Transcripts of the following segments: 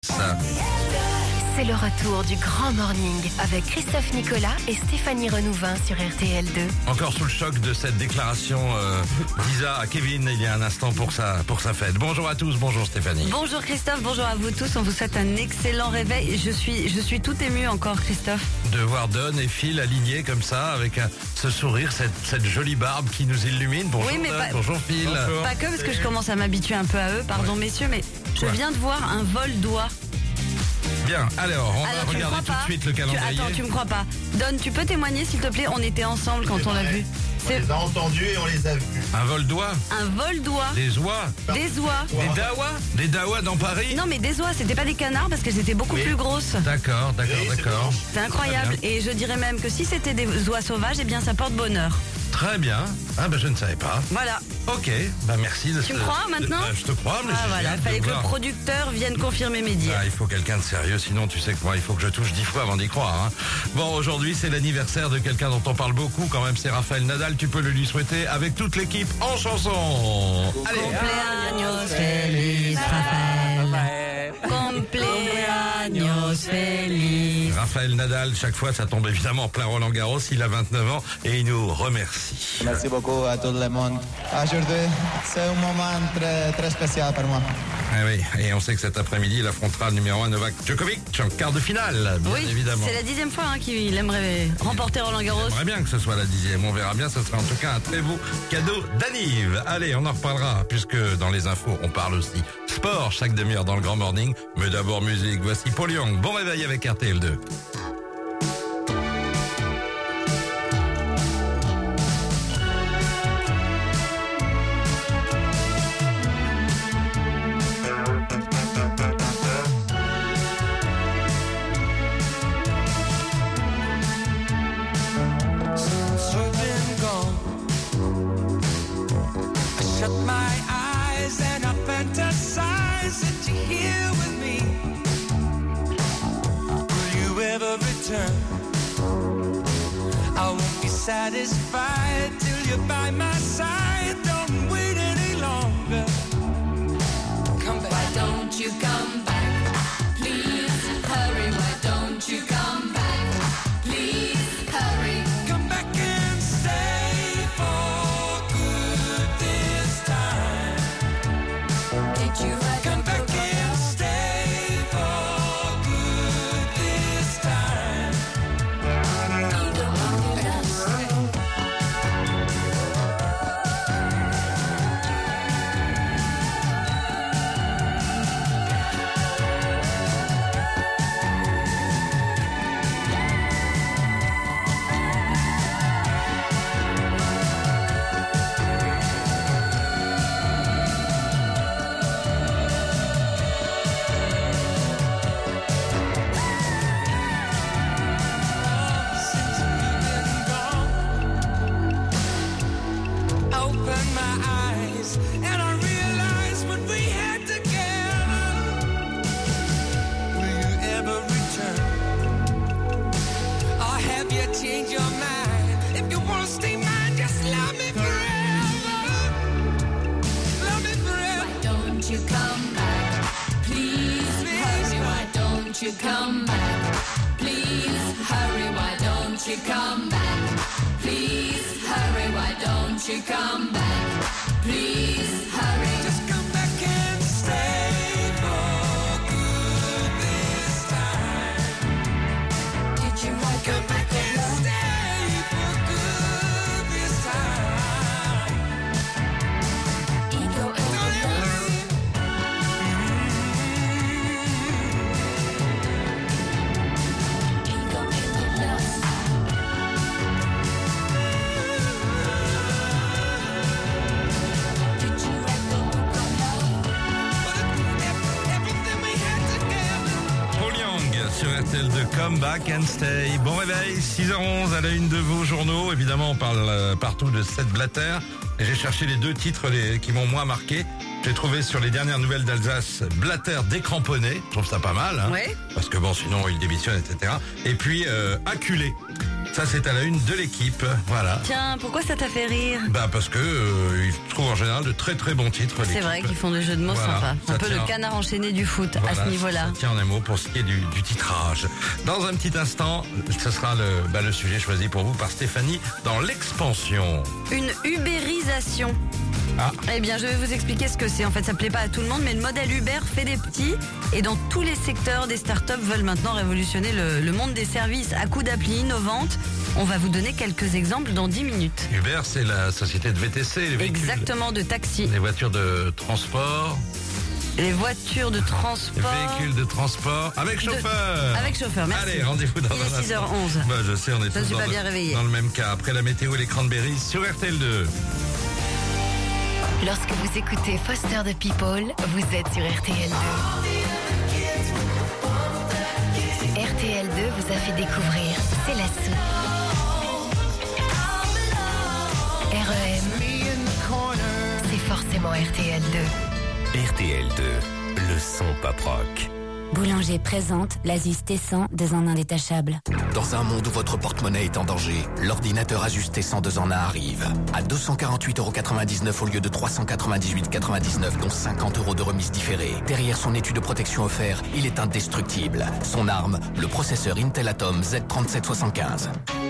Ça. C'est le retour du Grand Morning avec Christophe Nicolas et Stéphanie Renouvin sur RTL2. Encore sous le choc de cette déclaration d'Isa à Kevin il y a un instant pour sa fête. Bonjour à tous, bonjour Stéphanie. Bonjour Christophe, bonjour à vous tous, on vous souhaite un excellent réveil. Je suis tout émue encore Christophe. De voir Don et Phil alignés comme ça avec ce sourire, cette jolie barbe qui nous illumine. Bonjour Oui, mais Don, pas- bonjour Phil. Pas que parce que je commence à m'habituer un peu à eux, pardon messieurs, mais je Quoi viens de voir un vol d'oie. Bien, alors on va Alors, tu me regarder crois tout de pas suite le calendrier. Attends, tu me crois pas. Don, tu peux témoigner s'il te plaît, on était ensemble quand on l'a vu. On les a entendus et on les a vus. Un vol d'oie, Un vol d'oie, des oies, des oies. des dawas dans Paris. Non mais des oies, c'était pas des canards parce qu'elles étaient beaucoup Oui. plus grosses. D'accord. Oui, c'est blanche. C'est incroyable. Et je dirais même que si c'était des oies sauvages, eh bien ça porte bonheur. Très bien. Ah ben je ne savais pas. Voilà. Ok, bah merci de Tu me crois maintenant Je te crois, mais Ah j'ai voilà, hâte il de fallait que le voir. producteur vienne confirmer mes dires. Ah, il faut quelqu'un de sérieux, sinon tu sais que moi il faut que je touche 10 fois avant d'y croire. Hein. Bon, aujourd'hui c'est l'anniversaire de quelqu'un dont on parle beaucoup quand même, c'est Raphaël Nadal. Tu peux le lui souhaiter avec toute l'équipe en chanson. Allez, Cumpleaños feliz, Rafael. Cumpleaños feliz. Raphaël Nadal, chaque fois ça tombe évidemment en plein Roland Garros, il a 29 ans et il nous remercie. Merci beaucoup à tout le monde. Aujourd'hui, c'est un moment très, très spécial pour moi. Ah oui, et on sait que cet après-midi il affrontera le numéro 1 Novak Djokovic en quart de finale, bien Oui, évidemment. c'est la 10e fois qu'il aimerait remporter Roland Garros. J'aimerais bien que ce soit la 10e, on verra bien, ce sera en tout cas un très beau cadeau d'Aniv. Allez, on en reparlera, puisque dans les infos, on parle aussi sport chaque demi-heure dans le Grand Morning. Mais d'abord musique, voici Paul Young. Bon réveil avec RTL2. Since you've been gone, I shut my eyes and I fantasize that you're here with me. Will you ever return? I won't be satisfied till you're by my side. Don't wait any longer. Come back. Why don't you come back? Please hurry, why don't you come back? Please hurry. Come back and stay for good this time. Did you write Come back and stay for good this time. ego on your dust? Since you've been gone, I open my eyes and I realize what we had together. Will you ever return? Or have you changed your mind? If you wanna stay mine, just love me forever. Love me forever. Why don't you come back? Please hurry, why don't you come back? Please hurry, why don't you come back? Please hurry, why don't you come back? Please hurry. Just come back and stay for good this time. Did you write Come back and stay for good this time. ego on Don't your ever dust? leave. Ego in the dust. Did you write the book of love? Everything we had together. Paul Young sur RTL2, Come Back and Stay. Bon réveil, 6h11 à la une de vos journaux. Évidemment, on parle partout de Seth Blatter. Et j'ai cherché les deux titres qui m'ont moins marqué. J'ai trouvé sur les dernières nouvelles d'Alsace Blatter décramponné. Je trouve ça pas mal. Hein, Ouais. parce que bon, sinon il démissionne, etc. Et puis acculé. Ça, c'est à la une de l'équipe. Voilà. Tiens, pourquoi ça t'a fait rire? Bah parce que ils trouvent en général de très très bons titres. C'est l'équipe. vrai qu'ils font des jeux de mots Voilà, sympas. ça Un peu tient. le canard enchaîné du foot à Voilà, ce niveau-là. Ça tient en un mot pour ce qui est du titrage. Dans un petit instant, ce sera le sujet choisi pour vous par Stéphanie dans l'expansion. Une ubérisation. Ah. Eh bien, je vais vous expliquer ce que c'est. En fait, ça plaît pas à tout le monde, mais le modèle Uber fait des petits. Et dans tous les secteurs, des startups veulent maintenant révolutionner le monde des services à coups d'appli innovantes. On va vous donner quelques exemples dans 10 minutes. Uber, c'est la société de VTC, les véhicules. Exactement, de taxi. Les voitures de transport, Les voitures de les transport. véhicules de transport avec chauffeur. Avec chauffeur, merci. Allez, rendez-vous dans Il est un instant. 6h11. Bah, je sais, on est Je tous suis dans pas le- bien réveillé. dans le même cas. Après la météo et les cranberries sur RTL2. Lorsque vous écoutez Foster the People, vous êtes sur RTL2. RTL2 vous a fait découvrir C'est la soupe. REM, c'est forcément RTL2. RTL2, le son pop rock. Boulanger présente l'Asus T100 2 en 1 détachable. Dans un monde où votre porte-monnaie est en danger, l'ordinateur Asus T100 2 en 1 arrive. À 248,99€ au lieu de 398,99€, dont 50€ de remise différée. Derrière son étui de protection offert, il est indestructible. Son arme, le processeur Intel Atom Z3775.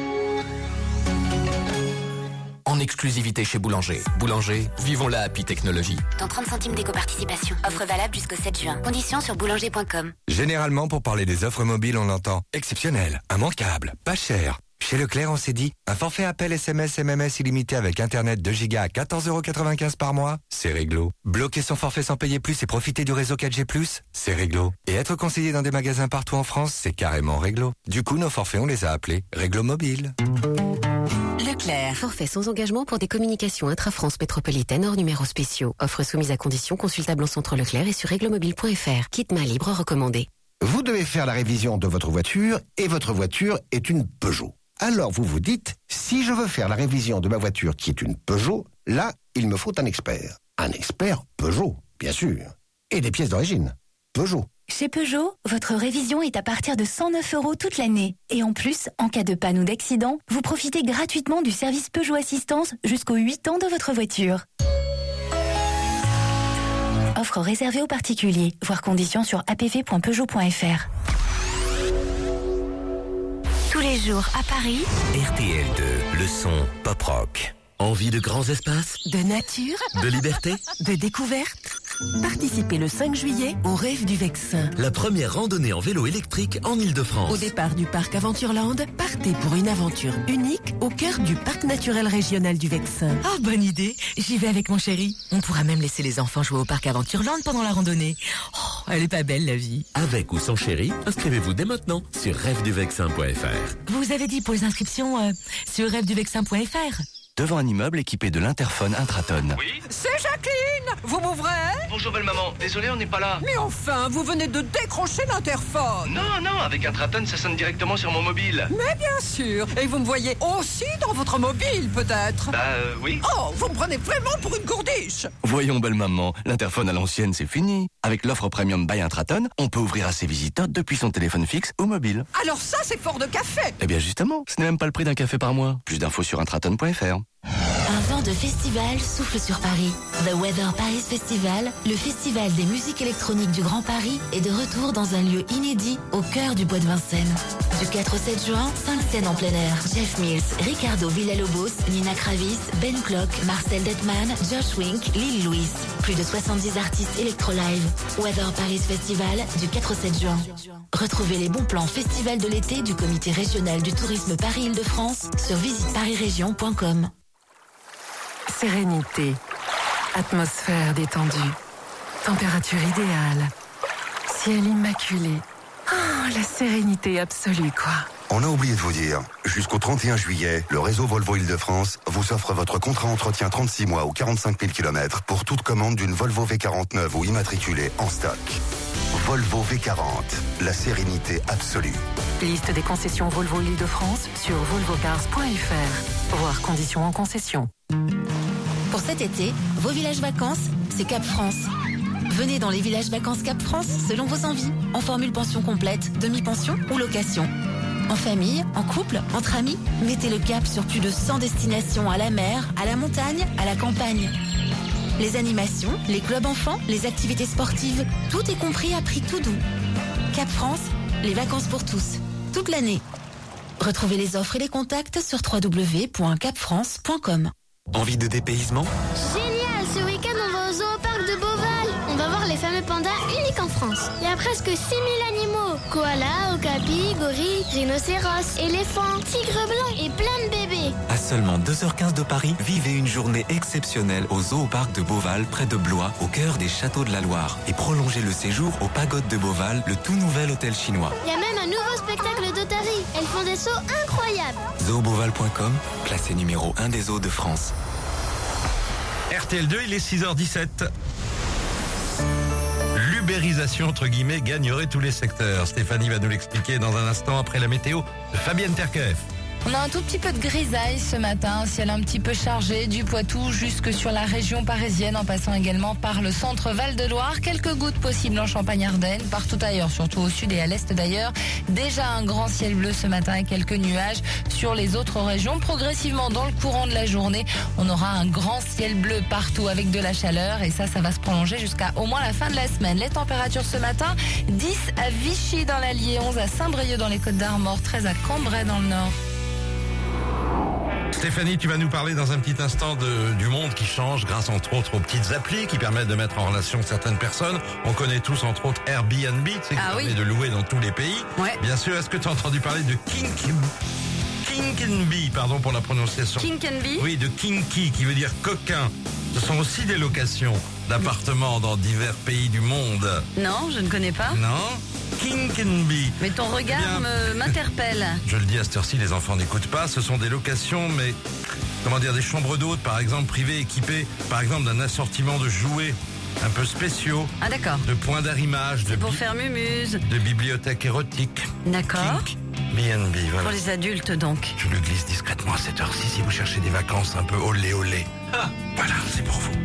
En exclusivité chez Boulanger. Boulanger, vivons la happy technologie. Dans 30 centimes d'éco-participation. Offre valable jusqu'au 7 juin. Conditions sur boulanger.com. Généralement, pour parler des offres mobiles, on entend exceptionnel, immanquable, pas cher. Chez Leclerc, on s'est dit, un forfait appel SMS MMS illimité avec Internet 2 Go à 14,95€ par mois, c'est réglo. Bloquer son forfait sans payer plus et profiter du réseau 4G+, c'est réglo. Et être conseillé dans des magasins partout en France, c'est carrément réglo. Du coup, nos forfaits, on les a appelés Réglo Mobile. Leclerc. Forfait sans engagement pour des communications intra-France métropolitaine hors numéros spéciaux. Offre soumise à conditions, consultable en centre Leclerc et sur réglomobile.fr. Kit main libre recommandé. Vous devez faire la révision de votre voiture et votre voiture est une Peugeot. Alors vous vous dites, si je veux faire la révision de ma voiture qui est une Peugeot, là, il me faut un expert. Un expert Peugeot, bien sûr. Et des pièces d'origine. Peugeot. Chez Peugeot, votre révision est à partir de 109€ toute l'année. Et en plus, en cas de panne ou d'accident, vous profitez gratuitement du service Peugeot Assistance jusqu'aux 8 ans de votre voiture. Offre réservée aux particuliers. Voir conditions sur apv.peugeot.fr. Tous les jours à Paris, RTL2, le son pop rock. Envie de grands espaces, de nature, de liberté? de découverte. Participez le 5 juillet au Rêve du Vexin. La première randonnée en vélo électrique en Ile-de-France. Au départ du parc Aventureland, partez pour une aventure unique au cœur du parc naturel régional du Vexin. Ah, bonne idée. J'y vais avec mon chéri. On pourra même laisser les enfants jouer au parc Aventureland pendant la randonnée. Oh, elle est pas belle, la vie. Avec ou sans chéri, inscrivez-vous dès maintenant sur rêveduvexin.fr. Vous avez dit pour les inscriptions sur rêveduvexin.fr. Devant un immeuble équipé de l'interphone Intraton. Oui, c'est Jacqueline. Vous m'ouvrez? Bonjour belle maman, désolé on n'est pas là. Mais enfin, vous venez de décrocher l'interphone. Non, avec Intraton ça sonne directement sur mon mobile. Mais bien sûr. Et vous me voyez aussi dans votre mobile peut-être? Oui. Oh, vous me prenez vraiment pour une gourdiche. Voyons belle maman, l'interphone à l'ancienne c'est fini. Avec l'offre Premium by Intraton, on peut ouvrir à ses visiteurs depuis son téléphone fixe ou mobile. Alors ça c'est fort de café. Eh bien justement, ce n'est même pas le prix d'un café par mois. Plus d'infos sur intraton.fr. Un vent de festival souffle sur Paris. The Weather Paris Festival, le festival des musiques électroniques du Grand Paris, est de retour dans un lieu inédit au cœur du bois de Vincennes. Du 4 au 7 juin, 5 scènes en plein air. Jeff Mills, Ricardo Villalobos, Nina Kravis, Ben Clock, Marcel Detman, Josh Wink, Lily Louise. Plus de 70 artistes électro-live. Weather Paris Festival du 4 au 7 juin. Retrouvez les bons plans festival de l'été du comité régional du tourisme Paris-Île-de-France sur visiteparisregion.com. Sérénité, atmosphère détendue, température idéale, ciel immaculé. Oh, la sérénité absolue, quoi. On a oublié de vous dire, jusqu'au 31 juillet, le réseau Volvo Île-de-France vous offre votre contrat entretien 36 mois ou 45 000 km pour toute commande d'une Volvo V40 ou immatriculée en stock. Volvo V40, la sérénité absolue. Liste des concessions Volvo Île-de-France sur volvocars.fr. Voir conditions en concession. Pour cet été, vos villages vacances, c'est c'est Cap France. Venez dans les villages vacances Cap France selon vos envies, en formule pension complète, demi-pension ou location. En famille, en couple, entre amis, mettez le cap sur plus de 100 destinations à la mer, à la montagne, à la campagne. Les animations, les clubs enfants, les activités sportives, tout est compris à prix tout doux. Cap France, les vacances pour tous, toute l'année. Retrouvez les offres et les contacts sur www.capfrance.com. Envie de dépaysement? Génial! Ce week-end, on va au Zoo-Parc de Beauval. On va voir les fameux pandas uniques en France. Il y a presque 6000 animaux. Koalas, okapis, gorilles, rhinocéros, éléphants, tigres blancs et plein de bébés. À seulement 2h15 de Paris, vivez une journée exceptionnelle au Zoo-Parc de Beauval, près de Blois, au cœur des châteaux de la Loire. Et prolongez le séjour au Pagode de Beauval, le tout nouvel hôtel chinois. Il y a même un nouveau spectacle d'otaries. Elles font des sauts incroyables. Zooboval.com, classé numéro 1 des zoos de France. RTL2, il est 6h17. L'ubérisation, entre guillemets, gagnerait tous les secteurs. Stéphanie va nous l'expliquer dans un instant après la météo de Fabienne Terkeef. On a un tout petit peu de grisaille ce matin, ciel un petit peu chargé du Poitou jusque sur la région parisienne en passant également par le centre Val-de-Loire. Quelques gouttes possibles en Champagne-Ardenne, partout ailleurs, surtout au sud et à l'est d'ailleurs. Déjà un grand ciel bleu ce matin et quelques nuages sur les autres régions. Progressivement dans le courant de la journée, on aura un grand ciel bleu partout avec de la chaleur et ça va se prolonger jusqu'à au moins la fin de la semaine. Les températures ce matin, 10 à Vichy dans l'Allier, 11 à Saint-Brieuc dans les Côtes-d'Armor, 13 à Cambrai dans le Nord. Stéphanie, tu vas nous parler dans un petit instant du monde qui change grâce entre autres aux petites applis qui permettent de mettre en relation certaines personnes. On connaît tous entre autres Airbnb, tu sais, qui permet de louer dans tous les pays. Ouais. Bien sûr, est-ce que tu as entendu parler de Kinkenby, pardon pour la prononciation. Kinkenby? Oui, de kinky, qui veut dire coquin. Ce sont aussi des locations d'appartements dans divers pays du monde. Non, je ne connais pas. Non, Kinkenby. Mais ton regard m'interpelle. Je le dis à cette heure-ci, les enfants n'écoutent pas. Ce sont des locations, mais comment dire, des chambres d'hôtes, par exemple, privées, équipées, par exemple, d'un assortiment de jouets un peu spéciaux. Ah d'accord. De points d'arrimage, pour faire mumuse. De bibliothèques érotiques. D'accord. BNB, voilà. Pour les adultes donc. Je le glisse discrètement à cette heure-ci si vous cherchez des vacances un peu olé olé. Ah, voilà, c'est pour vous.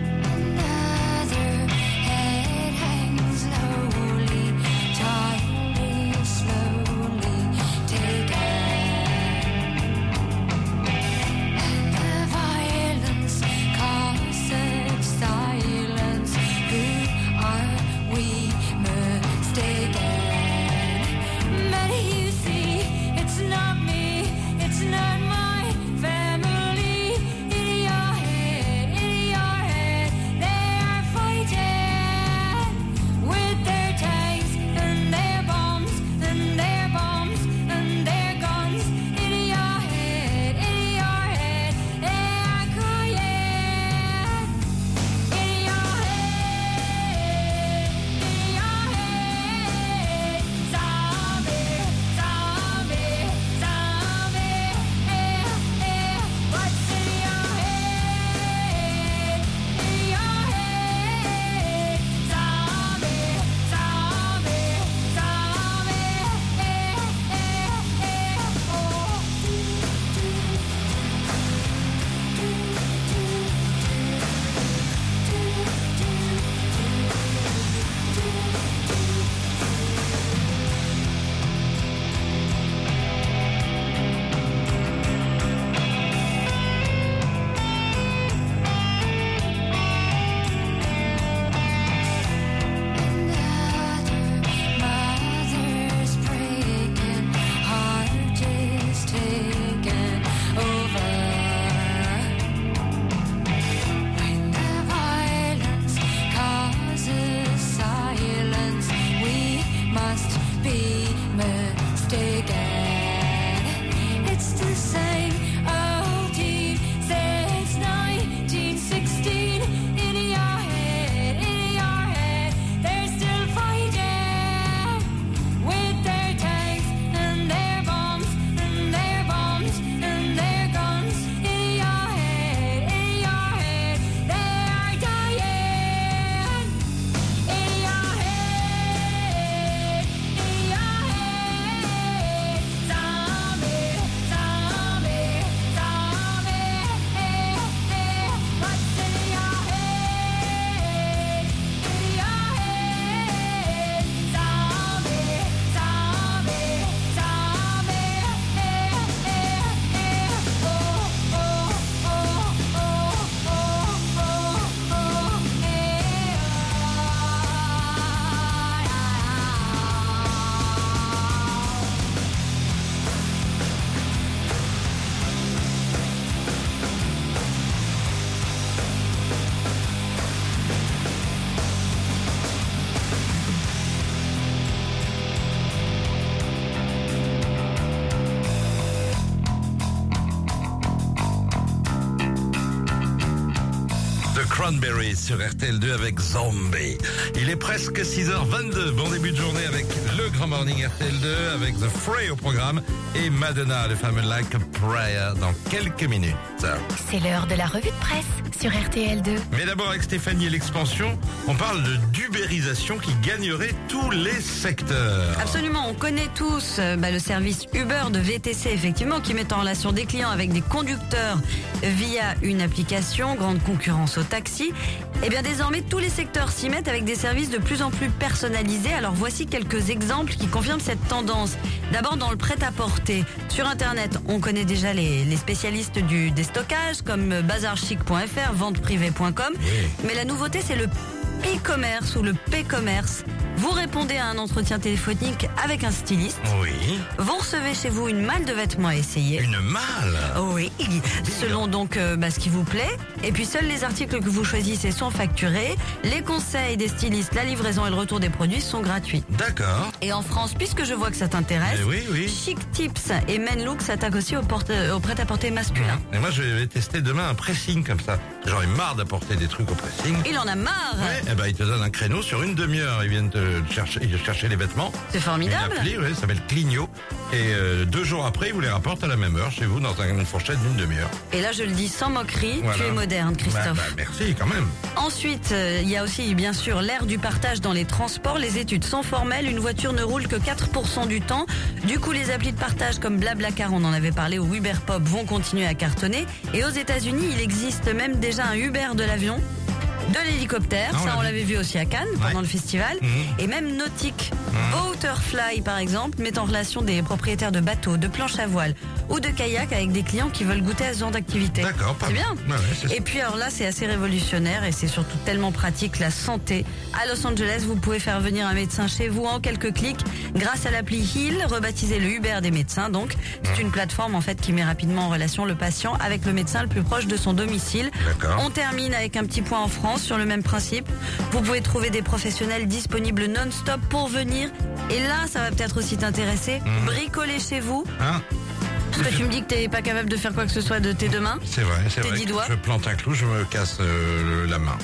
Cranberries sur RTL2 avec Zombie. Il est presque 6h22. Bon début de journée avec le Grand Morning RTL2 avec The Fray au programme et Madonna, le fameux Like a Prayer dans quelques minutes. C'est l'heure de la revue de presse sur RTL2. Mais d'abord avec Stéphanie et l'expansion, on parle d'ubérisation qui gagnerait tous les secteurs. Absolument, on connaît tous le service Uber de VTC, effectivement, qui met en relation des clients avec des conducteurs via une application, grande concurrence au taxi. Et bien désormais, tous les secteurs s'y mettent avec des services de plus en plus personnalisés. Alors voici quelques exemples qui confirment cette tendance. D'abord dans le prêt-à-porter. Sur Internet, on connaît déjà les spécialistes des stockages comme bazarchic.fr, venteprivée.com. Oui. Mais la nouveauté, c'est le e-commerce ou le p-commerce. Vous répondez à un entretien téléphonique avec un styliste. Oui. Vous recevez chez vous une malle de vêtements à essayer. Une malle? Oui. Selon donc ce qui vous plaît. Et puis seuls les articles que vous choisissez sont facturés. Les conseils des stylistes, la livraison et le retour des produits sont gratuits. D'accord. Et en France, puisque je vois que ça t'intéresse, oui. Chic Tips et Men Look s'attaquent aussi au prêt-à-porter masculin. Et moi, je vais tester demain un pressing comme ça. J'en ai marre d'apporter des trucs au pressing. Il en a marre. Ouais, ils te donnent un créneau sur une demi-heure. Ils viennent te chercher les vêtements. C'est formidable. Une appli, ça s'appelle Clignot. Et 2 jours après, ils vous les rapportent à la même heure chez vous dans une fourchette d'une demi-heure. Et là, je le dis sans moquerie, Voilà. tu es moderne, Christophe. Merci quand même. Ensuite, il y a aussi bien sûr l'ère du partage dans les transports. Les études sont formelles, une voiture ne roule que 4% du temps. Du coup, les applis de partage comme Blablacar, on en avait parlé, ou Uber Pop vont continuer à cartonner. Et aux États-Unis, il existe même déjà un Uber de l'avion, de l'hélicoptère, ça on l'avait vu aussi à Cannes pendant le festival, et même nautique. Waterfly par exemple met en relation des propriétaires de bateaux, de planches à voile ou de kayak avec des clients qui veulent goûter à ce genre d'activité. D'accord, c'est bien. Ouais, et puis alors là c'est assez révolutionnaire et c'est surtout tellement pratique, la santé. À Los Angeles, vous pouvez faire venir un médecin chez vous en quelques clics grâce à l'appli Heal, rebaptisée le Uber des médecins. Donc c'est une plateforme en fait qui met rapidement en relation le patient avec le médecin le plus proche de son domicile. On termine avec un petit point en France sur le même principe. Vous pouvez trouver des professionnels disponibles non-stop pour venir. Et là, ça va peut-être aussi t'intéresser. Bricoler chez vous. Parce que tu me dis que t'es pas capable de faire quoi que ce soit de tes deux mains. C'est vrai. Tes 10 doigts. Je plante un clou, je me casse la main.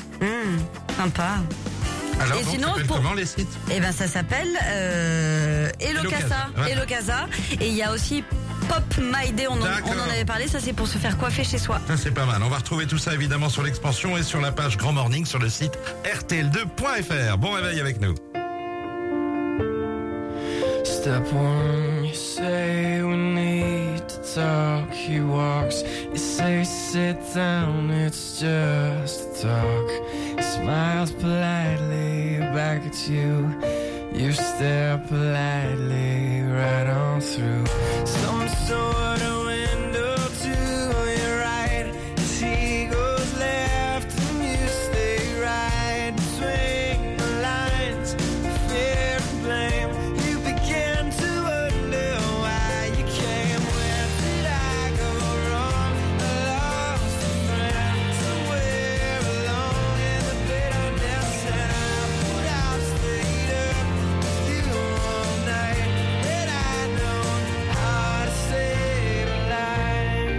Sympa. Alors, et donc, sinon, comment les sites? Eh ben, ça s'appelle Elocasa. Elocasa. Et il y a aussi Pop My Day, on en avait parlé, ça c'est pour se faire coiffer chez soi. Ça c'est pas mal, on va retrouver tout ça évidemment sur l'expansion et sur la page Grand Morning sur le site rtl2.fr. Bon réveil avec nous. Step one, you say we need to talk. He walks, you say sit down, it's just talk. He smiles politely back at you. You stare politely right on through some sort of window to your right. As he goes left and you stay right between the lines of fear and blame. You begin to wonder why you came. Where did I go wrong? I lost a friend somewhere alone in the bitterness, and I would have stayed up with you all night. Had I known how to save a life.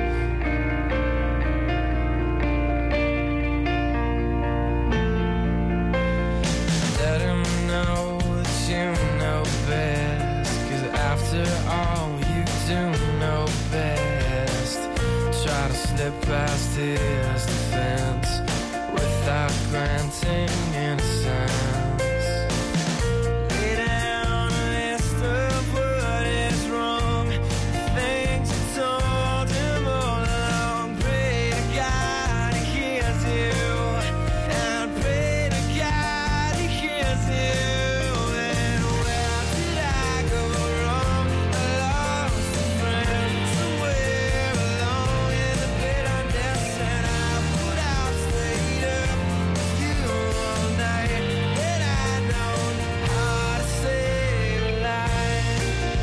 Let him know that you know best, 'cause after all you do know best. Try to slip past his defense without granting innocence. Lay down a list of what is wrong, things you told him all along. Pray to God he hears you, and pray to God he hears you. And where did I go wrong? I lost a friend somewhere alone in the bitterness, and I would have stayed up with you all night. Had I known how to save a life.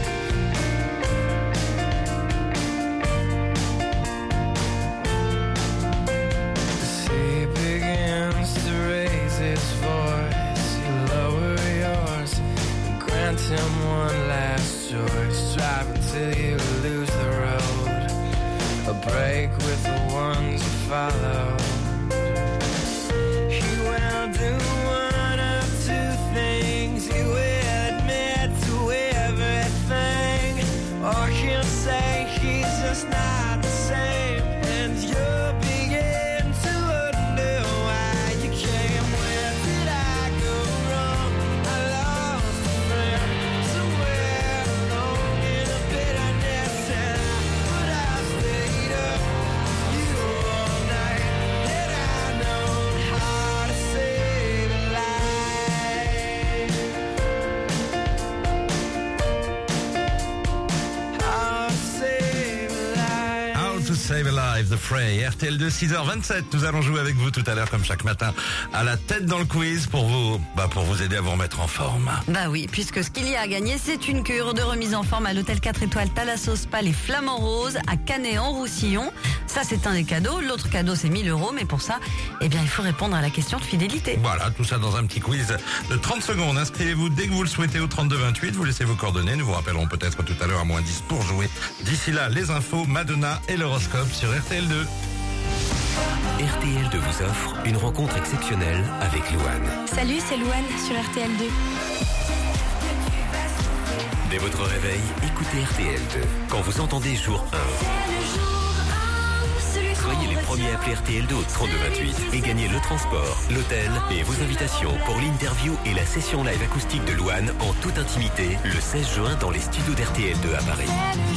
As he begins to raise his voice, you lower yours and grant him one last choice. Drive until you lose the road, a break with the ones you follow. Save a Life, The Fray, RTL2, 6h27. Nous allons jouer avec vous tout à l'heure, comme chaque matin, à la tête dans le quiz pour vous aider à vous remettre en forme. Bah oui, puisque ce qu'il y a à gagner, c'est une cure de remise en forme à l'hôtel 4 étoiles Thalasso Spa Les Flamands Roses à Canet-en-Roussillon. Ça, c'est un des cadeaux. L'autre cadeau, c'est 1 000 €. Mais pour ça, il faut répondre à la question de fidélité. Voilà, tout ça dans un petit quiz de 30 secondes. Inscrivez-vous dès que vous le souhaitez au 3228. Vous laissez vos coordonnées. Nous vous rappellerons peut-être tout à l'heure à moins 10 pour jouer. D'ici là, les infos, Madonna et l'horoscope sur RTL2. RTL2 vous offre une rencontre exceptionnelle avec Louane. Salut, c'est Louane sur RTL2. Dès votre réveil, écoutez RTL2. Quand vous entendez jour 1, soyez les premiers à appeler RTL2 au 3228 et gagnez le transport, l'hôtel et vos invitations pour l'interview et la session live acoustique de Louane en toute intimité le 16 juin dans les studios d'RTL2 à Paris.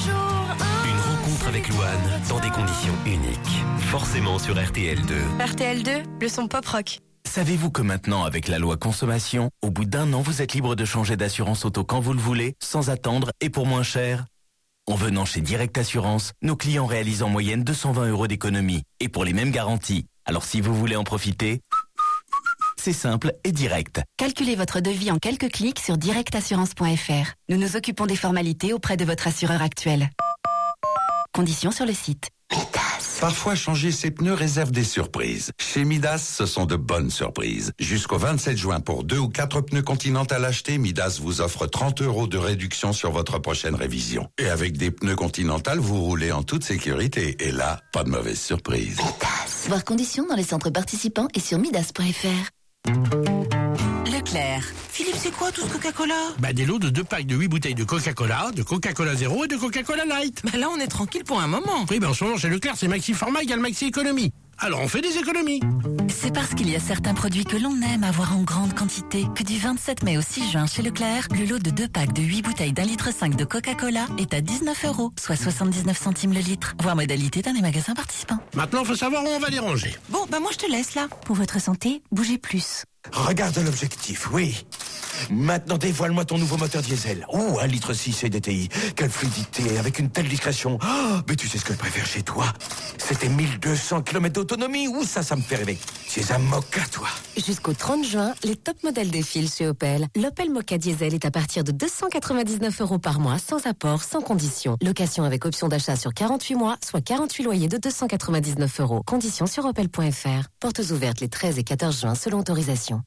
Une rencontre avec Louane dans des conditions uniques. Forcément sur RTL2. RTL2, le son pop rock. Savez-vous que maintenant, avec la loi consommation, au bout d'1 an, vous êtes libre de changer d'assurance auto quand vous le voulez, sans attendre et pour moins cher? En venant chez Direct Assurance, nos clients réalisent en moyenne 220 € d'économie. Et pour les mêmes garanties. Alors si vous voulez en profiter, c'est simple et direct. Calculez votre devis en quelques clics sur directassurance.fr. Nous nous occupons des formalités auprès de votre assureur actuel. Conditions sur le site. Parfois, changer ses pneus réserve des surprises. Chez Midas, ce sont de bonnes surprises. Jusqu'au 27 juin, pour 2 ou 4 pneus Continental achetés, Midas vous offre 30 € de réduction sur votre prochaine révision. Et avec des pneus Continental, vous roulez en toute sécurité. Et là, pas de mauvaise surprise. Midas. Voir conditions dans les centres participants et sur midas.fr. Leclerc. Philippe, c'est quoi tout ce Coca-Cola? Des lots de 2 packs de 8 bouteilles de Coca-Cola Zéro et de Coca-Cola Light. Là, on est tranquille pour un moment. Oui, en ce moment, chez Leclerc, c'est Maxi Format égale Maxi Économie. Alors, on fait des économies. C'est parce qu'il y a certains produits que l'on aime avoir en grande quantité que du 27 mai au 6 juin chez Leclerc, le lot de 2 packs de 8 bouteilles d'1,5 litre de Coca-Cola est à 19 €, soit 79 centimes le litre. Voir modalité dans les magasins participants. Maintenant, faut savoir où on va les ranger. Bon, moi, je te laisse, là. Pour votre santé, bougez plus. Regarde l'objectif, oui. Maintenant, dévoile-moi ton nouveau moteur diesel. 1,6 litre CDTI. Quelle fluidité, avec une telle discrétion. Mais tu sais ce que je préfère chez toi? C'était 1200 km d'autonomie. Ça me fait rêver. C'est un Moka, toi. Jusqu'au 30 juin, les top modèles défilent chez Opel. L'Opel Moka Diesel est à partir de 299 € par mois, sans apport, sans condition. Location avec option d'achat sur 48 mois, soit 48 loyers de 299 €. Conditions sur opel.fr. Portes ouvertes les 13 et 14 juin selon autorisation.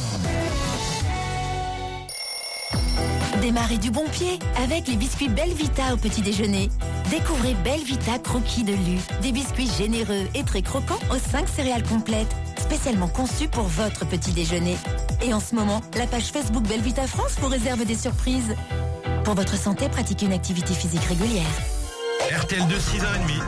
Démarrez du bon pied avec les biscuits Belvita au petit déjeuner. Découvrez Belvita Croquis de Lu. Des biscuits généreux et très croquants aux 5 céréales complètes. Spécialement conçus pour votre petit déjeuner. Et en ce moment, la page Facebook Belvita France vous réserve des surprises. Pour votre santé, pratiquez une activité physique régulière. RTL2, 6h30.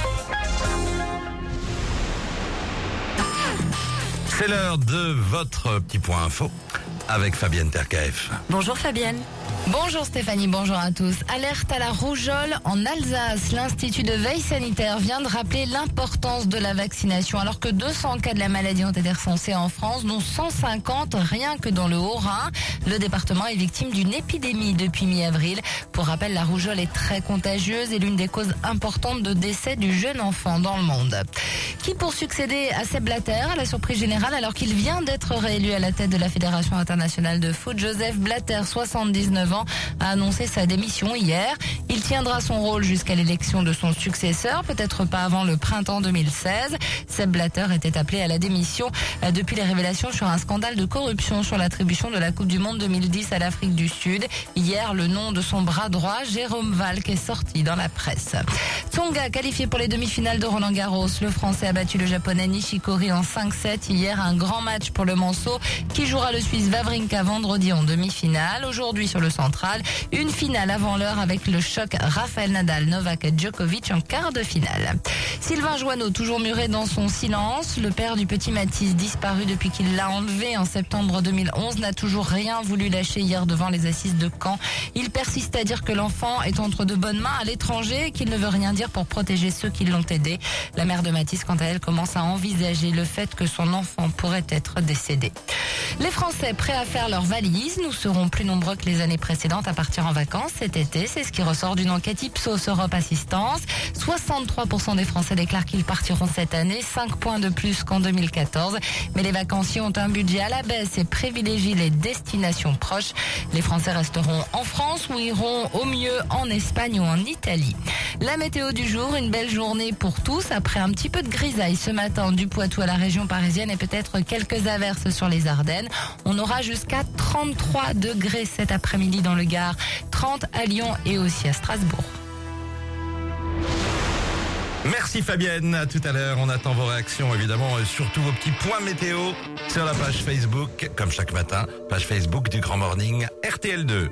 C'est l'heure de votre petit point info avec Fabienne Terkaef. Bonjour Fabienne. Bonjour Stéphanie, bonjour à tous. Alerte à la rougeole en Alsace. L'Institut de veille sanitaire vient de rappeler l'importance de la vaccination alors que 200 cas de la maladie ont été recensés en France, dont 150 rien que dans le Haut-Rhin. Le département est victime d'une épidémie depuis mi-avril. Pour rappel, la rougeole est très contagieuse et l'une des causes importantes de décès du jeune enfant dans le monde. Qui pour succéder à Sepp Blatter à la surprise générale alors qu'il vient d'être réélu à la tête de la Fédération internationale de foot? Joseph Blatter, 79 ans, a annoncé sa démission hier. Il tiendra son rôle jusqu'à l'élection de son successeur, peut-être pas avant le printemps 2016. Sepp Blatter était appelé à la démission depuis les révélations sur un scandale de corruption sur l'attribution de la Coupe du Monde 2010 à l'Afrique du Sud. Hier, le nom de son bras droit, Jérôme Valk, est sorti dans la presse. Tsonga, qualifié pour les demi-finales de Roland-Garros. Le Français a battu le Japonais Nishikori en 5-7 hier. Un grand match pour le Manceau qui jouera le Suisse Wawrinka vendredi en demi-finale. Aujourd'hui sur le central, une finale avant l'heure avec le choc Rafael Nadal, Novak Djokovic en quart de finale. Sylvain Joanneau, toujours muré dans son silence. Le père du petit Mathis, disparu depuis qu'il l'a enlevé en septembre 2011, n'a toujours rien voulu lâcher hier devant les assises de Caen. Il persiste à dire que l'enfant est entre de bonnes mains à l'étranger et qu'il ne veut rien dire pour protéger ceux qui l'ont aidé. La mère de Mathis, quant à elle, commence à envisager le fait que son enfant pourrait être décédé. Les Français prêts à faire leurs valises, nous serons plus nombreux que les années précédentes précédentes à partir en vacances cet été. C'est ce qui ressort d'une enquête Ipsos Europe Assistance. 63% des Français déclarent qu'ils partiront cette année, 5 points de plus qu'en 2014. Mais les vacanciers ont un budget à la baisse et privilégient les destinations proches. Les Français resteront en France ou iront au mieux en Espagne ou en Italie. La météo du jour, une belle journée pour tous. Après un petit peu de grisaille ce matin du Poitou à la région parisienne et peut-être quelques averses sur les Ardennes. On aura jusqu'à 33 degrés cet après-midi dans le Gard, 30 à Lyon et aussi à Strasbourg. Merci Fabienne, à tout à l'heure. On attend vos réactions évidemment, surtout vos petits points météo sur la page Facebook, comme chaque matin, page Facebook du Grand Morning RTL2.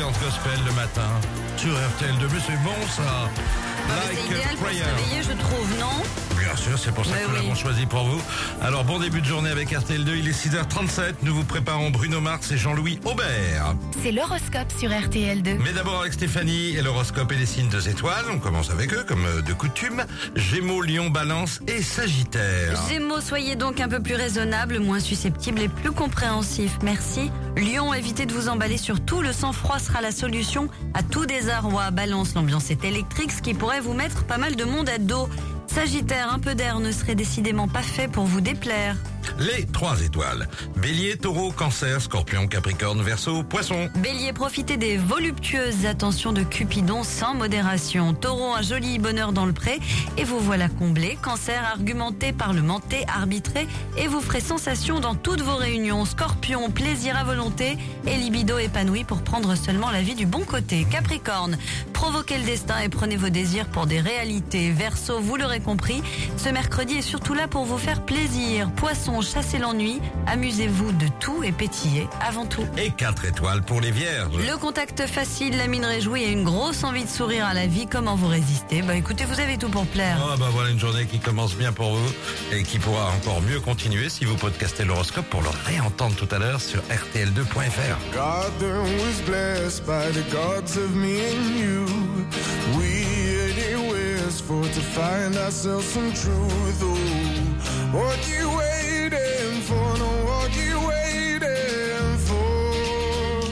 l'ambiance gospel le matin sur RTL2. Mais c'est bon ça. C'est idéal pour se réveiller, je trouve, non? Bien sûr, c'est pour ça que nous l'avons choisi pour vous. Alors, bon début de journée avec RTL2, il est 6h37. Nous vous préparons Bruno Mars et Jean-Louis Aubert. C'est l'horoscope sur RTL2. Mais d'abord avec Stéphanie et l'horoscope et les signes de étoiles. On commence avec eux, comme de coutume. Gémeaux, Lion, Balance et Sagittaire. Gémeaux, soyez donc un peu plus raisonnable, moins susceptible et plus compréhensif. Merci. Lion, évitez de vous emballer sur tout. Le sang-froid sera la solution à tout désarroi. Balance, l'ambiance est électrique, ce qui pourrait vous mettre pas mal de monde à dos. Sagittaire, un peu d'air ne serait décidément pas fait pour vous déplaire. Les 3 étoiles. Bélier, Taureau, Cancer, Scorpion, Capricorne, Verseau, Poisson. Bélier, profitez des voluptueuses attentions de Cupidon sans modération. Taureau, un joli bonheur dans le pré et vous voilà comblé. Cancer, argumenté, parlementé, arbitré et vous ferez sensation dans toutes vos réunions. Scorpion, plaisir à volonté et libido épanoui pour prendre seulement la vie du bon côté. Capricorne, provoquez le destin et prenez vos désirs pour des réalités. Verseau, vous l'aurez compris, ce mercredi est surtout là pour vous faire plaisir. Poisson, chassez l'ennui, amusez-vous de tout et pétillez avant tout. Et 4 étoiles pour les Vierges. Le contact facile, la mine réjouie et une grosse envie de sourire à la vie. Comment vous résister? Écoutez, vous avez tout pour plaire. Voilà une journée qui commence bien pour vous et qui pourra encore mieux continuer si vous podcastez l'horoscope pour le réentendre tout à l'heure sur rtl2.fr. God was blessed by the gods of me and you. We anywheres for to find ourselves some truth. Oh, what you waiting for? No, what you waiting for?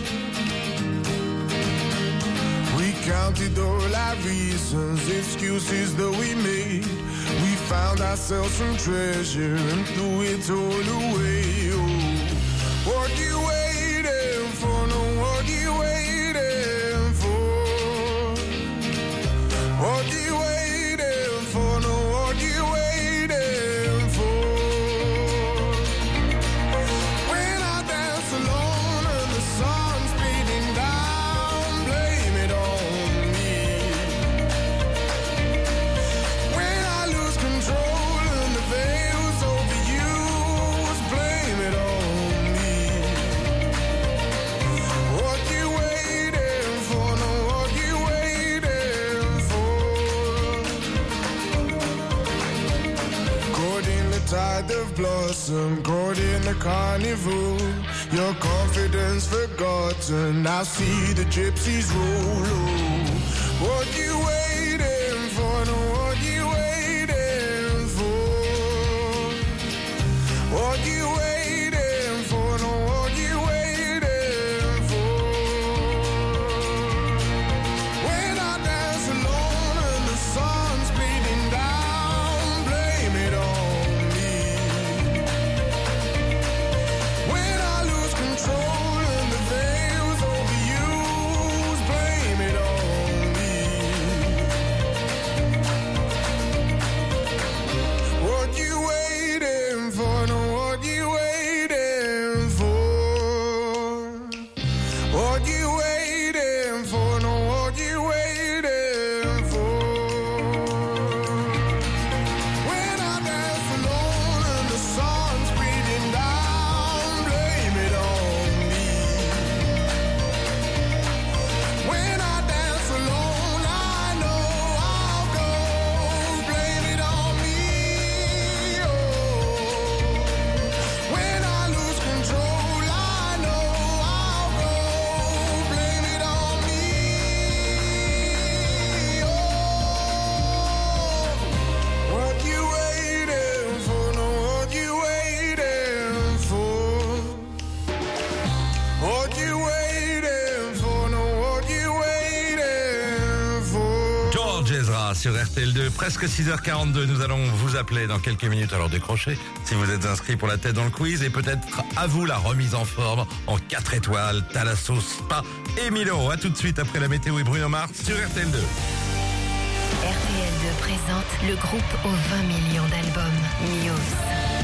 We counted all our reasons, excuses that we made. We found ourselves some treasure and threw it all away. Oh, what you waiting for? No, what you waiting for? What you waiting for? No, what you waiting for? When I dance alone and the sun's beating down, blame it on me. When I lose control and the veil's overused, blame it on me. What you waiting for? No, what you waiting for? Caught in the tide of blossom, caught in the carnival. Your confidence forgotten, I see the gypsies roll. Oh, what you waiting for? No, what you waiting for? What you waiting for? No, what you waiting for? When I dance alone and the sun's beating down, blame it on me. When I lose control and the veil's overused, blame it on me. What you waiting for? No, what you waiting for? What you waiting for? No, what you waiting for? When I dance alone and the sun's beating down, blame it on me. When I dance alone, I know I'll go, blame it on me. Oh, when I lose control, I know I'll go, blame it on me. Oh, what you waiting for? No, what you waiting for? What you waiting for? No, what you waiting for? George Ezra sur RTL2, presque 6h42. Nous allons vous appeler dans quelques minutes. Alors décrochez si vous êtes inscrit pour la tête dans le quiz et peut-être à vous la remise en forme en 4 étoiles, Thalasso Spa et 1000 €. A tout de suite après la météo et Bruno Mars sur RTL2. RTL2 présente le groupe aux 20 millions d'albums, Muse.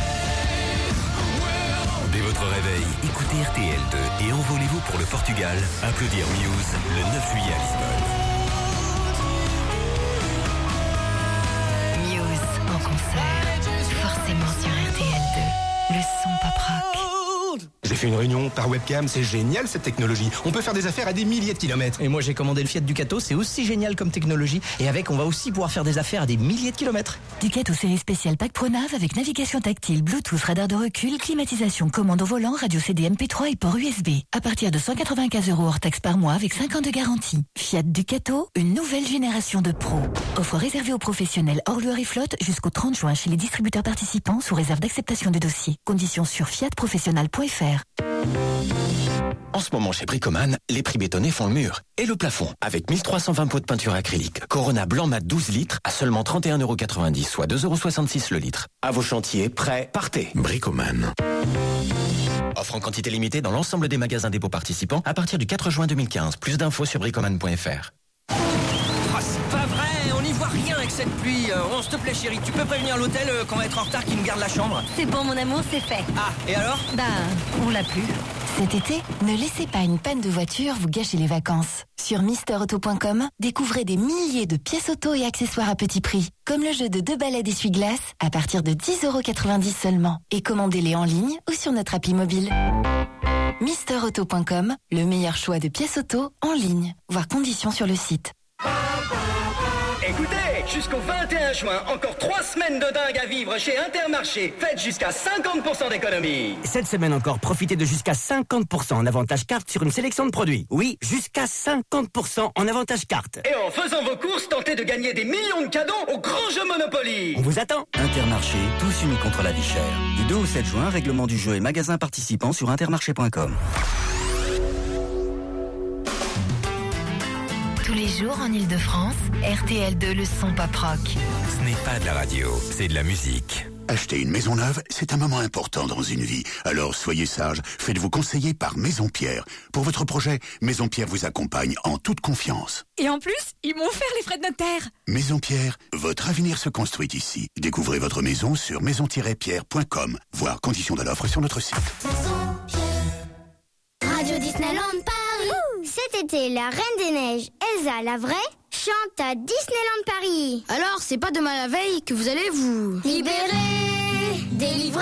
Dès votre réveil, écoutez RTL2 et envolez-vous pour le Portugal. Applaudir Muse le 9 juillet à Lisbonne. Muse en concert, forcément sur RTL2. Le son pop rock. fait une réunion par webcam, c'est génial cette technologie. On peut faire des affaires à des milliers de kilomètres. Et moi j'ai commandé le Fiat Ducato, c'est aussi génial comme technologie. Et avec, on va aussi pouvoir faire des affaires à des milliers de kilomètres. Ducato série spéciale Pack ProNav avec navigation tactile, Bluetooth, radar de recul, climatisation, commande au volant, radio CD MP3 et port USB. À partir de 195 € hors taxe par mois avec 5 ans de garantie. Fiat Ducato, une nouvelle génération de pros. Offre réservée aux professionnels hors Loire et flotte jusqu'au 30 juin chez les distributeurs participants sous réserve d'acceptation de dossier. Conditions sur fiatprofessionnel.fr. En ce moment chez Bricoman, les prix bétonnés font le mur. Et le plafond, avec 1320 pots de peinture acrylique. Corona blanc mat 12 litres à seulement 31,90 €, soit 2,66 € le litre. À vos chantiers, prêts, partez. Bricoman. Offre en quantité limitée dans l'ensemble des magasins dépôts participants à partir du 4 juin 2015. Plus d'infos sur bricoman.fr. Ah, c'est pas vrai, on n'y voit rien avec cette pluie. Oh, s'il te plaît chérie, tu peux prévenir l'hôtel quand on va être en retard qui me garde la chambre? C'est bon mon amour, c'est fait. Ah, et alors? On l'a plus. Cet été, ne laissez pas une panne de voiture vous gâcher les vacances. Sur MrAuto.com, découvrez des milliers de pièces auto et accessoires à petit prix, comme le jeu de 2 balais d'essuie-glace à partir de 10,90 € seulement. Et commandez-les en ligne ou sur notre appli mobile. MrAuto.com, le meilleur choix de pièces auto en ligne. Voir conditions sur le site. Écoutez, jusqu'au 21 juin, encore 3 semaines de dingue à vivre chez Intermarché. Faites jusqu'à 50% d'économie. Cette semaine encore, profitez de jusqu'à 50% en avantage carte sur une sélection de produits. Oui, jusqu'à 50% en avantage carte. Et en faisant vos courses, tentez de gagner des millions de cadeaux au grand jeu Monopoly. On vous attend. Intermarché, tous unis contre la vie chère. Du 2 au 7 juin, règlement du jeu et magasins participants sur intermarché.com. Tous les jours en Ile-de-France, RTL2 le son pop rock. Ce n'est pas de la radio, c'est de la musique. Acheter une maison neuve, c'est un moment important dans une vie. Alors soyez sage, faites-vous conseiller par Maison Pierre. Pour votre projet, Maison Pierre vous accompagne en toute confiance. Et en plus, ils m'ont offert les frais de notaire. Maison Pierre, votre avenir se construit ici. Découvrez votre maison sur maison-pierre.com. Voir conditions de l'offre sur notre site. Radio Disneyland Paris. Cet été, la Reine des Neiges, Elsa la vraie, chante à Disneyland Paris. Alors, c'est pas demain la veille que vous allez vous libérer, délivrer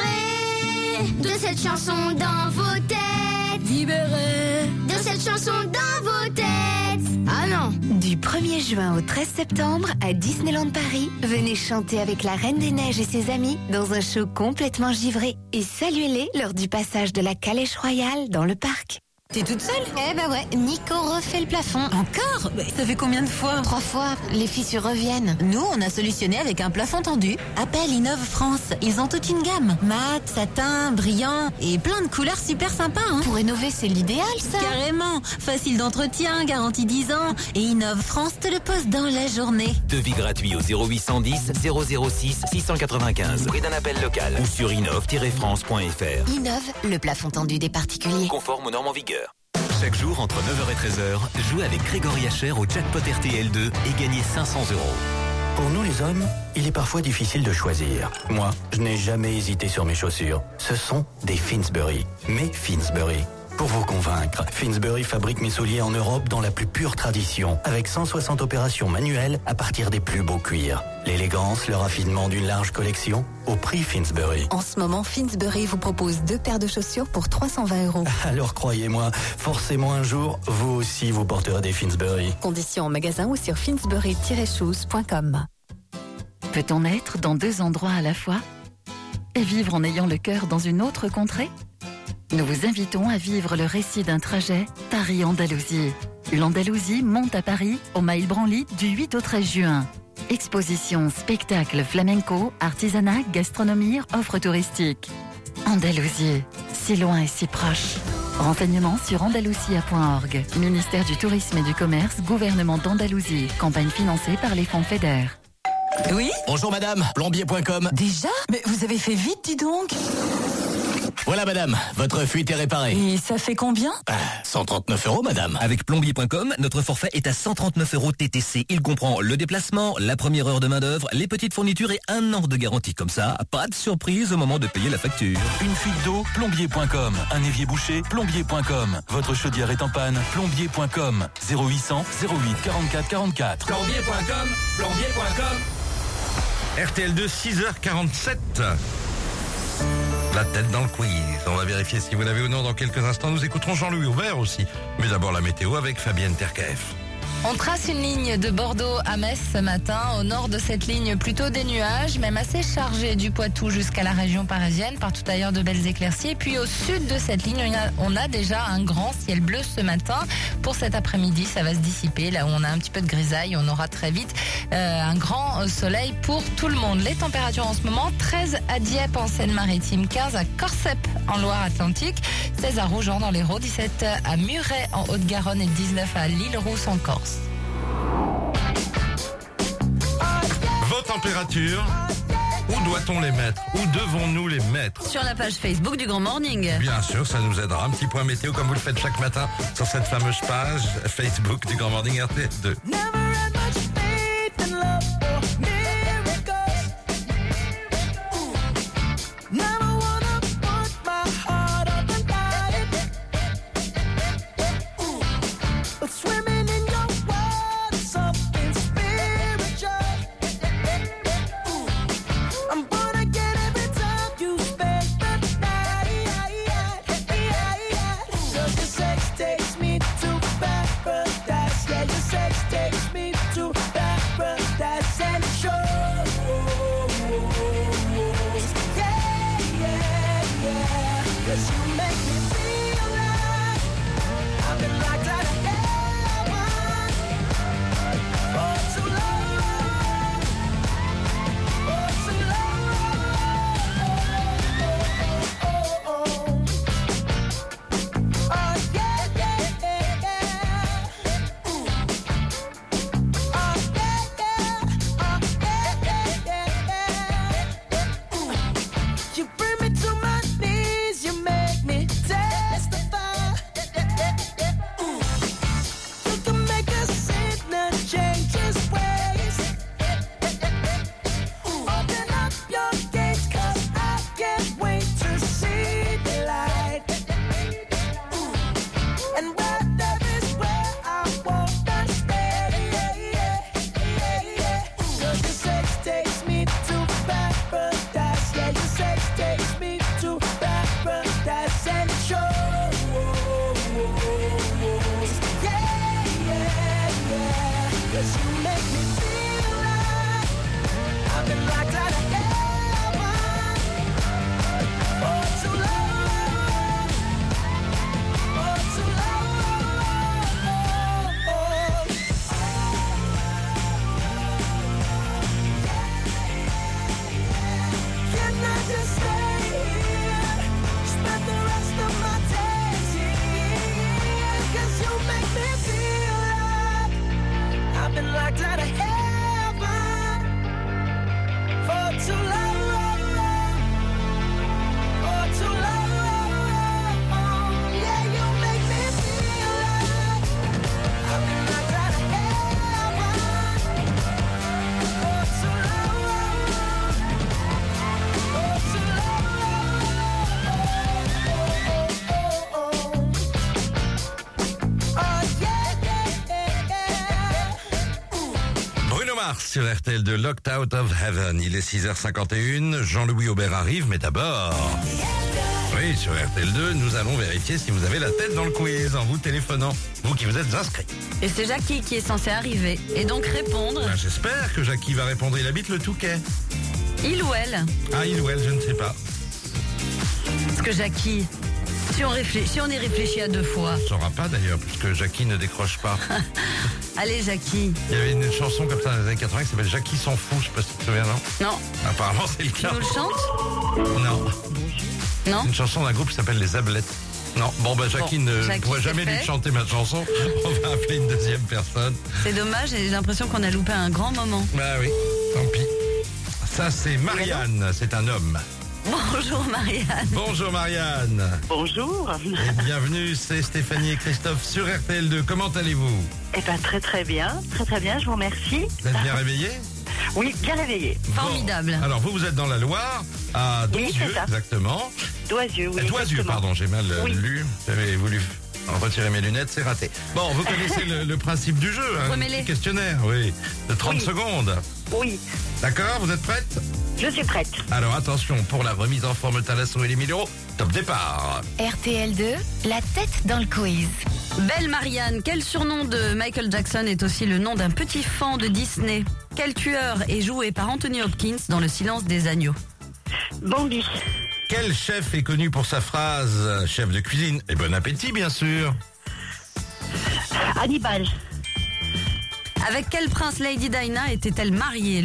de cette chanson dans vos têtes. Libérer de cette chanson dans vos têtes. Ah non. Du 1er juin au 13 septembre à Disneyland Paris, venez chanter avec la Reine des Neiges et ses amis dans un show complètement givré et saluez-les lors du passage de la calèche royale dans le parc. T'es toute seule? Eh ben ouais, Nico refait le plafond. Encore? Mais ça fait combien de fois? 3 fois, les fissures reviennent. Nous, on a solutionné avec un plafond tendu. Appelle Innov France, ils ont toute une gamme. Mat, satin, brillant et plein de couleurs super sympas. Hein. Pour rénover, c'est l'idéal ça. Carrément, facile d'entretien, garantie 10 ans. Et Innov France te le pose dans la journée. Devis gratuit au 0810 006 695. Prix d'un appel local ou sur innov-france.fr. Innov, le plafond tendu des particuliers. Conforme aux normes en vigueur. Chaque jour, entre 9h et 13h, jouez avec Grégory Hacher au jackpot RTL2 et gagnez 500 €. Pour nous les hommes, il est parfois difficile de choisir. Moi, je n'ai jamais hésité sur mes chaussures. Ce sont des Finsbury. Mes Finsbury. Pour vous convaincre, Finsbury fabrique mes souliers en Europe dans la plus pure tradition, avec 160 opérations manuelles à partir des plus beaux cuirs. L'élégance, le raffinement d'une large collection, au prix Finsbury. En ce moment, Finsbury vous propose 2 paires de chaussures pour 320 €. Alors croyez-moi, forcément un jour, vous aussi vous porterez des Finsbury. Conditions en magasin ou sur finsbury-shoes.com. Peut-on être dans 2 endroits à la fois et vivre en ayant le cœur dans une autre contrée? Nous vous invitons à vivre le récit d'un trajet Paris-Andalousie. L'Andalousie monte à Paris au Mail Branly du 8 au 13 juin. Exposition, spectacle, flamenco, artisanat, gastronomie, offres touristiques. Andalousie, si loin et si proche. Renseignements sur andalusia.org. Ministère du Tourisme et du Commerce, gouvernement d'Andalousie. Campagne financée par les fonds FEDER. Oui? Bonjour madame, plombier.com. Déjà? Mais vous avez fait vite, dis donc. Voilà madame, votre fuite est réparée. Et ça fait combien? 139 € madame. Avec plombier.com, notre forfait est à 139 € TTC. Il comprend le déplacement, la première heure de main d'œuvre, les petites fournitures et 1 an de garantie. Comme ça, pas de surprise au moment de payer la facture. Une fuite d'eau, plombier.com. Un évier bouché, plombier.com. Votre chaudière est en panne, plombier.com. 0800 08 44 44. Plombier.com, plombier.com. RTL2, 6h47. la tête dans le quiz. On va vérifier si vous l'avez ou non dans quelques instants. Nous écouterons Jean-Louis Aubert aussi. Mais d'abord la météo avec Fabienne Terkaef. On trace une ligne de Bordeaux à Metz ce matin. Au nord de cette ligne, plutôt des nuages, même assez chargés du Poitou jusqu'à la région parisienne. Partout ailleurs, de belles éclaircies. Et puis au sud de cette ligne, on a déjà un grand ciel bleu ce matin. Pour cet après-midi, ça va se dissiper. Là où on a un petit peu de grisaille, on aura très vite un grand soleil pour tout le monde. Les températures en ce moment, 13 à Dieppe en Seine-Maritime, 15 à Corcep en Loire-Atlantique, 16 à Rougemont dans l'Hérault, 17 à Muret en Haute-Garonne et 19 à l'Île-Rousse en Corse. Vos températures, où doit-on les mettre? Où devons-nous les mettre? Sur la page Facebook du Grand Morning. Bien sûr, ça nous aidera. Un petit point météo comme vous le faites chaque matin sur cette fameuse page Facebook du Grand Morning RTL2. Sur RTL2, Locked Out of Heaven. Il est 6h51, Jean-Louis Aubert arrive, mais d'abord... Oui, sur RTL2, nous allons vérifier si vous avez la tête dans le quiz en vous téléphonant, vous qui vous êtes inscrit. Et c'est Jackie qui est censé arriver, et donc répondre. Ben, j'espère que Jackie va répondre, il habite le Touquet. Il ou elle? Ah, il ou elle, je ne sais pas. Parce que Jackie... Si on y réfléchit à deux fois. On ne saura pas d'ailleurs, puisque Jackie ne décroche pas. Allez, Jackie. Il y avait une chanson comme ça dans les années 80 qui s'appelle Jackie s'en fout, je sais pas si tu te souviens, non? Non. Apparemment, c'est le cas. Tu nous le chantes? Non. Non. Une chanson d'un groupe qui s'appelle Les Ablettes. Non, bon, bah Jackie ne pourrait jamais lui chanter ma chanson. On va appeler une deuxième personne. C'est dommage, j'ai l'impression qu'on a loupé un grand moment. Bah oui, tant pis. Ça, c'est Marianne, c'est un homme. Bonjour Marianne. Bonjour Marianne. Bonjour. Et bienvenue, c'est Stéphanie et Christophe sur RTL2. Comment allez-vous? Eh ben très bien, très bien, je vous remercie. Vous êtes bien réveillés? Oui, bien réveillé. Formidable. Bon. Alors vous êtes dans la Loire, à Donzieux, oui, exactement. Doisieux, oui. Doisieux, pardon, j'ai mal lu. J'avais voulu retirer mes lunettes, c'est raté. Bon, vous connaissez le principe du jeu, hein, Remets-les. questionnaire, oui, de 30 secondes. Oui. D'accord, vous êtes prête? Je suis prête. Alors attention, pour la remise en forme Thalasso et les 1000 €, top départ. RTL2, la tête dans le quiz. Belle Marianne, quel surnom de Michael Jackson est aussi le nom d'un petit fan de Disney? Quel tueur est joué par Anthony Hopkins dans Le Silence des agneaux? Bambi. Quel chef est connu pour sa phrase « chef de cuisine et bon appétit, bien sûr ». Hannibal. Avec quel prince Lady Diana était-elle mariée?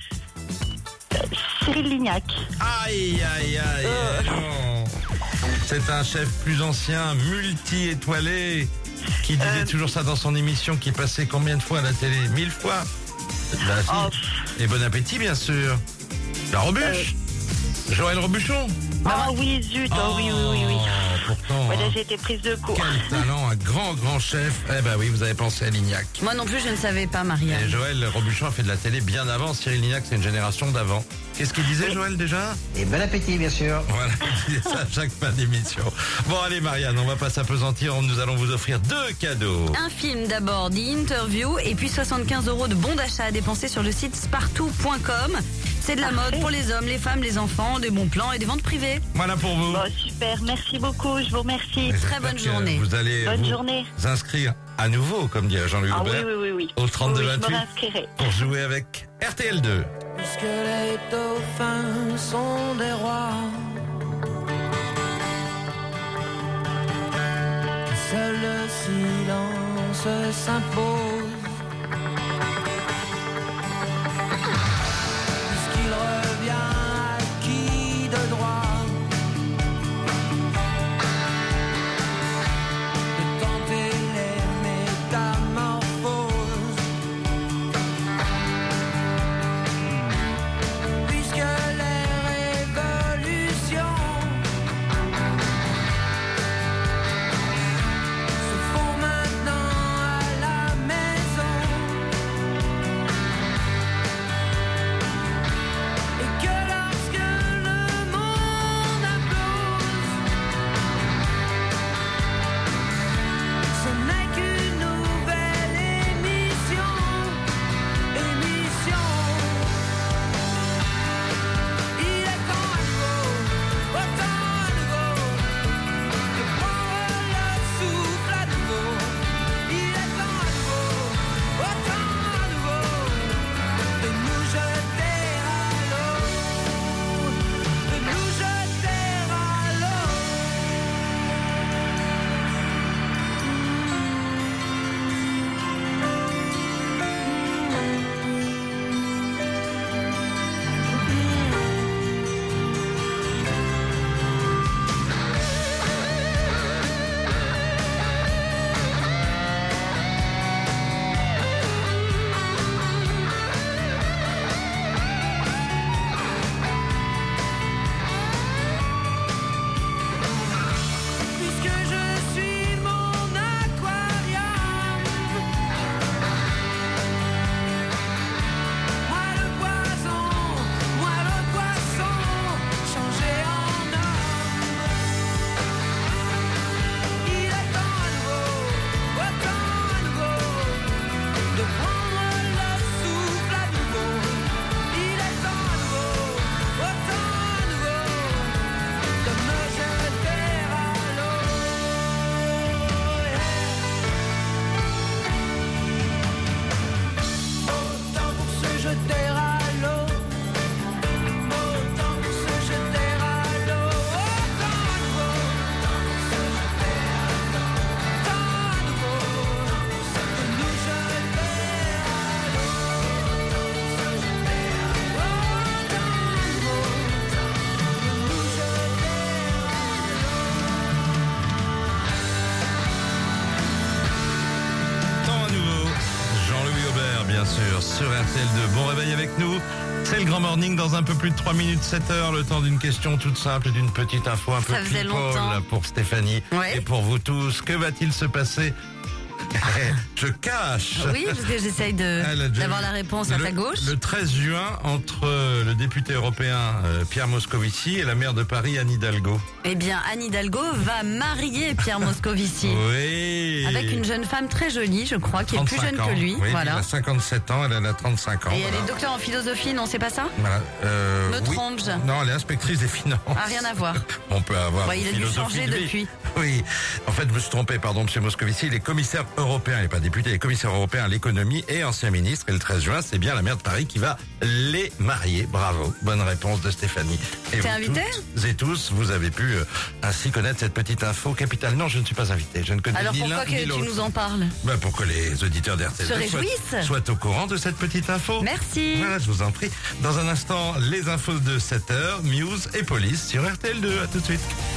Cyril Lignac. Aïe, aïe, aïe, non. C'est un chef plus ancien, multi-étoilé, qui disait toujours ça dans son émission, qui passait combien de fois à la télé? 1000 fois. Et bon appétit, bien sûr. La Robuche. Joël Robuchon. Oui, zut. Oui. Pourtant, Là, j'ai été prise de court. quel talent, un grand chef. Eh ben oui, vous avez pensé à Lignac. Moi non plus, je ne savais pas, Marianne. Et Joël Robuchon a fait de la télé bien avant. Cyril Lignac, c'est une génération d'avant. Qu'est-ce qu'il disait, Joël, déjà? Et bon appétit, bien sûr. Voilà, il disait ça à chaque fin d'émission. Bon, allez, Marianne, on va pas s'apesantir. Nous allons vous offrir 2 cadeaux. Un film d'abord, The Interview, et puis 75 € de bons d'achat à dépenser sur le site spartou.com. C'est de la mode pour les hommes, les femmes, les enfants, des bons plans et des ventes privées. Voilà pour vous. Bon, super, merci beaucoup, je vous remercie. Très bonne journée. Vous allez vous inscrire à nouveau, comme dit Jean-Louis Aubert, oui. au 32-28 je me réinscrirai. pour jouer avec RTL2. Puisque les dauphins sont des rois, que seul le silence s'impose. Puisqu'il revient acquis de droit de tenter les métamorphoses. Puisque les révolutions se font maintenant à la maison, et que lorsque le monde implose, ce n'est qu'une nouvelle émission. Il est temps à nouveau, autant à nouveau, de prendre le souffle à nouveau. Il est temps à nouveau, autant à nouveau, de nous jeter à l'eau, de nous jeter à l'eau. Puisque je suis mon aquarium, moi le poisson, changé en homme. Il est temps à nouveau, autant à nouveau, de prendre le souffle à nouveau. Il est temps à nouveau, autant à nouveau, de me jeter à l'eau. Autant pour se jeter à l'eau, autant pour se jeter à l'eau, autant à nouveau, autant à nouveau, de nous jeter à l'eau, autant à nouveau, de nous jeter Temps à nouveau, Jean-Louis Aubert, bien sûr, sur RTL2. Bon réveil avec nous. C'est le Grand Morning dans un peu plus de 3 minutes, 7 heures, le temps d'une question toute simple et d'une petite info un peu Ça faisait people longtemps. pour Stéphanie Ouais. et pour vous tous. Que va-t-il se passer Je cache. Oui, parce que j'essaye d'avoir la réponse à ta gauche. Le 13 juin, entre le député européen Pierre Moscovici et la maire de Paris, Anne Hidalgo. Eh bien, Anne Hidalgo va marier Pierre Moscovici. Oui. Avec une jeune femme très jolie, je crois, qui est plus jeune que lui. Oui, voilà. Il a 57 ans, elle en a 35 ans. Et elle est docteur en philosophie, non, c'est pas ça? Voilà. Me trompe-je? Non, elle est inspectrice des finances. Ah, rien à voir. On peut avoir. Il a dû changer depuis. Oui. En fait, je me suis trompé, pardon, monsieur Moscovici. Il est commissaire européen, il n'est pas député, il est commissaire européen à l'économie et ancien ministre. Et le 13 juin, c'est bien la maire de Paris qui va les marier. Bravo. Bonne réponse de Stéphanie. T'es invité? Toutes et tous, vous avez pu ainsi connaître cette petite info capitale. Non, je ne suis pas invité. Je ne connais Alors ni l'un pourquoi ni que l'autre. tu nous en parles? Pour que les auditeurs d'RTL soient au courant de cette petite info. Merci. Voilà, je vous en prie. Dans un instant, les infos de 7h, Muse et Police sur RTL2. À tout de suite.